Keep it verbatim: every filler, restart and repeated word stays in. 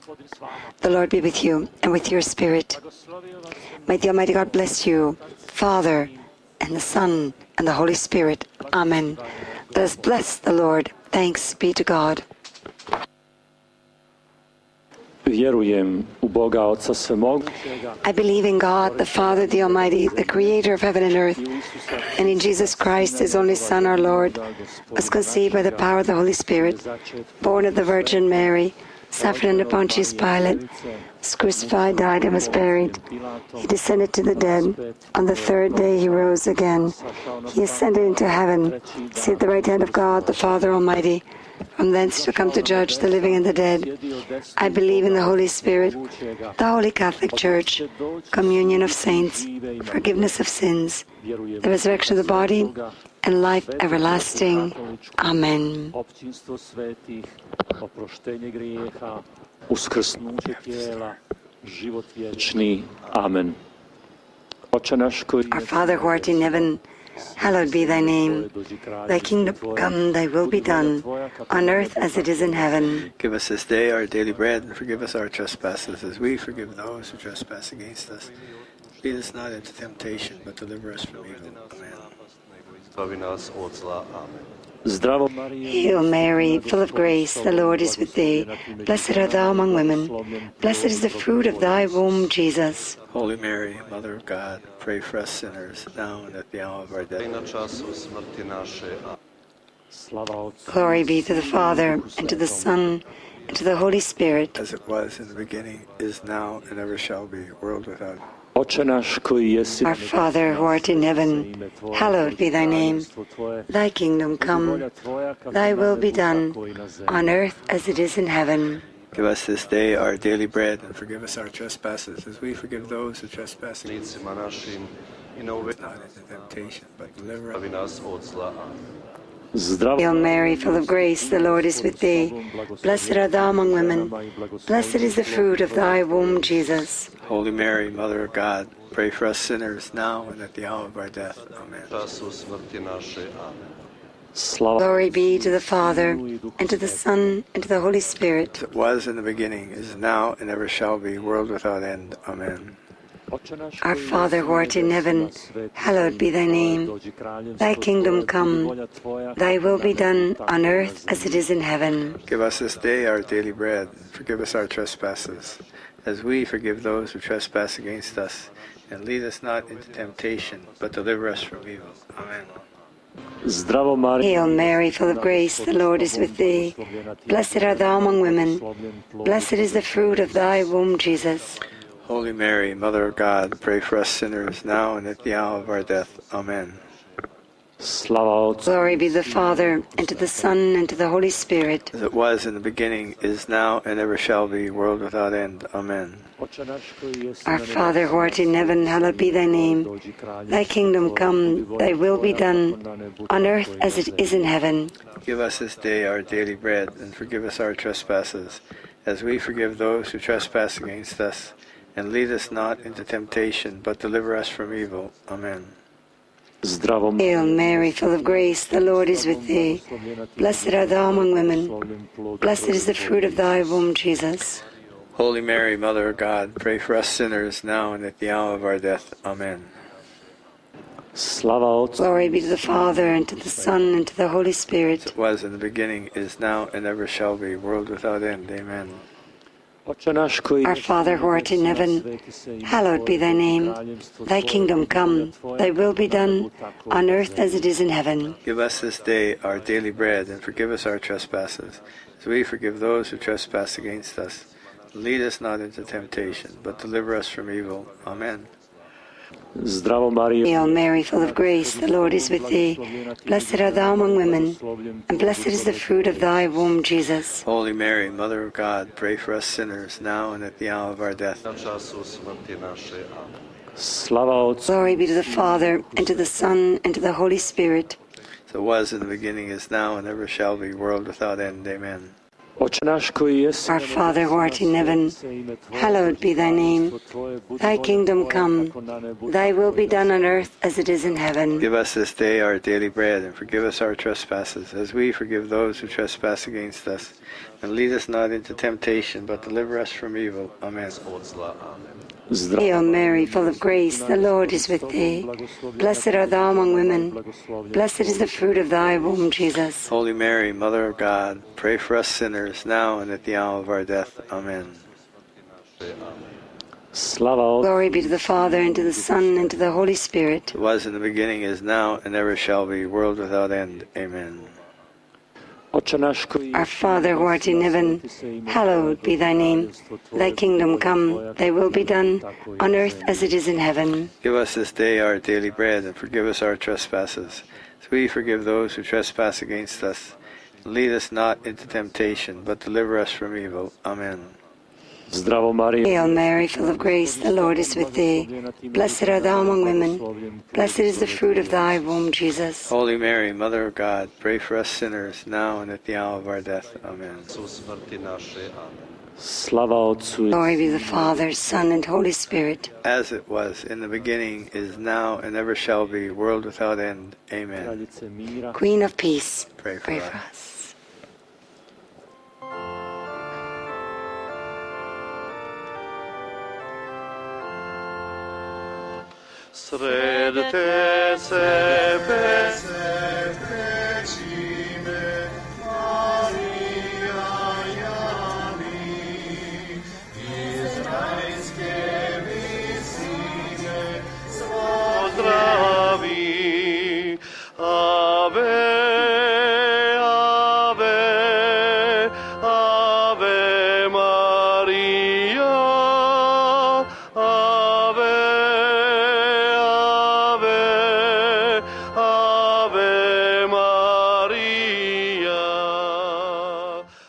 The Lord be with you and with your spirit. May the Almighty God bless you, Father, and the Son, and the Holy Spirit. Amen. Let us bless the Lord. Thanks be to God. I believe in God, the Father, the Almighty, the Creator of heaven and earth, and in Jesus Christ, His only Son, our Lord, was conceived by the power of the Holy Spirit, born of the Virgin Mary, suffered under Pontius Pilate, was crucified, died, and was buried. He descended to the dead. On the third day He rose again. He ascended into heaven, seated at the right hand of God, the Father Almighty. From thence to come to judge the living and the dead. I believe in the Holy Spirit, the Holy Catholic Church, communion of saints, forgiveness of sins, the resurrection of the body, and life everlasting. Amen. Amen. Our Father who art in heaven, hallowed be thy name. Thy kingdom come, thy will be done, on earth as it is in heaven. Give us this day our daily bread, and forgive us our trespasses, as we forgive those who trespass against us. Lead us not into temptation, but deliver us from evil. Amen. Hail Mary, full of grace, the Lord is with thee. Blessed art thou among women. Blessed is the fruit of thy womb, Jesus. Holy Mary, Mother of God, pray for us sinners, now and at the hour of our death. Glory be to the Father, and to the Son, and to the Holy Spirit. As it was in the beginning, is now, and ever shall be, world without end. Our Father who art in heaven, hallowed be thy name. Thy kingdom come, thy will be done, on earth as it is in heaven. Give us this day our daily bread, and forgive us our trespasses, as we forgive those who trespass against us. Not into temptation, but deliver us. Hail Mary, full of grace, the Lord is with thee. Blessed art thou among women. Blessed is the fruit of thy womb, Jesus. Holy Mary, Mother of God, pray for us sinners, now and at the hour of our death. Amen. Glory be to the Father, and to the Son, and to the Holy Spirit. As it was in the beginning, is now, and ever shall be, world without end. Amen. Our Father who art in heaven, hallowed be thy name. Thy kingdom come, thy will be done, on earth as it is in heaven. Give us this day our daily bread, and forgive us our trespasses, as we forgive those who trespass against us. And lead us not into temptation, but deliver us from evil. Amen. Hail Mary, full of grace, the Lord is with thee. Blessed art thou among women. Blessed is the fruit of thy womb, Jesus. Holy Mary, Mother of God, pray for us sinners, now and at the hour of our death. Amen. Glory be to the Father, and to the Son, and to the Holy Spirit. As it was in the beginning, is now, and ever shall be, world without end. Amen. Our Father who art in heaven, hallowed be thy name. Thy kingdom come, thy will be done, on earth as it is in heaven. Give us this day our daily bread, and forgive us our trespasses, as we forgive those who trespass against us. And lead us not into temptation, but deliver us from evil. Amen. Hail Mary, full of grace, the Lord is with thee. Blessed art thou among women. Blessed is the fruit of thy womb, Jesus. Holy Mary, Mother of God, pray for us sinners, now and at the hour of our death. Amen. Glory be to the Father, and to the Son, and to the Holy Spirit. As it was in the beginning, is now, and ever shall be, world without end. Amen. Our Father who art in heaven, hallowed be thy name. Thy kingdom come, thy will be done, on earth as it is in heaven. Give us this day our daily bread, and forgive us our trespasses, as we forgive those who trespass against us. Lead us not into temptation, but deliver us from evil. Amen. Hail Mary, full of grace, the Lord is with thee. Blessed art thou among women, and blessed is the fruit of thy womb, Jesus. Holy Mary, Mother of God, pray for us sinners, now and at the hour of our death. Glory be to the Father, and to the Son, and to the Holy Spirit. As it was in the beginning, is now, and ever shall be, world without end. Amen. Our Father who art in heaven, hallowed be thy name. Thy kingdom come, thy will be done on earth as it is in heaven. Give us this day our daily bread, and forgive us our trespasses, as we forgive those who trespass against us. And lead us not into temptation, but deliver us from evil. Amen. Hail Mary, full of grace, the Lord is with thee. Blessed art thou among women. Blessed is the fruit of thy womb, Jesus. Holy Mary, Mother of God, pray for us sinners, now and at the hour of our death. Amen. Glory be to the Father, and to the Son, and to the Holy Spirit. It was in the beginning, is now, and ever shall be, world without end. Amen. Our Father who art in heaven, hallowed be thy name. Thy kingdom come, thy will be done, on earth as it is in heaven. Give us this day our daily bread, and forgive us our trespasses, as we forgive those who trespass against us. And lead us not into temptation, but deliver us from evil. Amen. Hail Mary, full of grace, the Lord is with thee. Blessed art thou among women. Blessed is the fruit of thy womb, Jesus. Holy Mary, Mother of God, pray for us sinners, now and at the hour of our death. Amen. Glory be to the Father, Son, and Holy Spirit. As it was in the beginning, is now, and ever shall be, world without end. Amen. Queen of Peace, Pray for pray us. for us. Sred te sebe